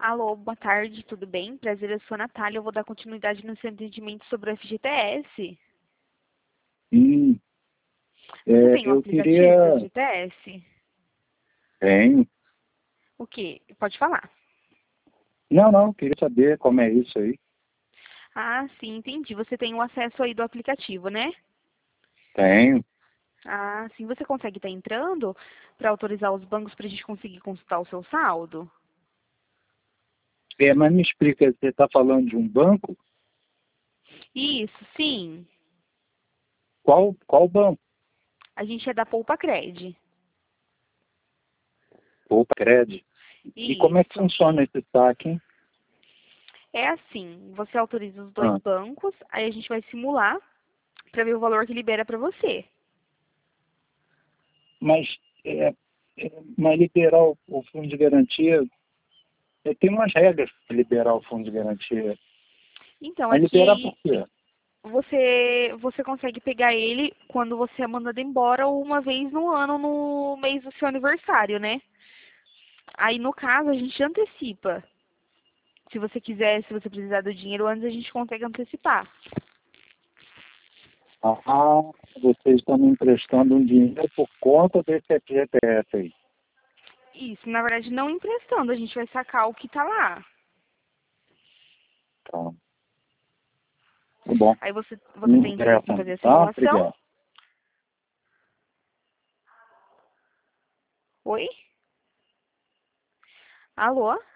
Alô, boa tarde, tudo bem? Prazer, eu sou a Natália, eu vou dar continuidade no seu entendimento sobre o FGTS. Sim, Você tem o eu aplicativo do queria. FGTS? Tenho. O quê? Pode falar. Não, queria saber como é isso aí. Ah, sim, entendi. Você tem o acesso aí do aplicativo, né? Tenho. Ah, sim, você consegue estar entrando para autorizar os bancos para a gente conseguir consultar o seu saldo? Mas me explica, você está falando de um banco? Isso, sim. Qual banco? A gente é da Poupa Cred. Poupa Cred. E como é que Isso. funciona esse saque, hein? É assim, você autoriza os dois Ah, bancos, aí a gente vai simular para ver o valor que libera para você. mas, é, mas liberar o fundo de garantia, tem umas regras para liberar o fundo de garantia. Então, Mas liberar por aqui quê? você consegue pegar ele quando você é mandado embora ou uma vez no ano, no mês do seu aniversário, né? Aí, no caso, a gente antecipa. Se você quiser, se você precisar do dinheiro antes, a gente consegue antecipar. Ah, vocês estão me emprestando um dinheiro por conta desse FGTS aí. Isso, na verdade, não emprestando, a gente vai sacar o que tá lá. Tá, tá bom. Aí você Me tem interesse em interessa, fazer a tá? simulação? Obrigado. Oi? Alô?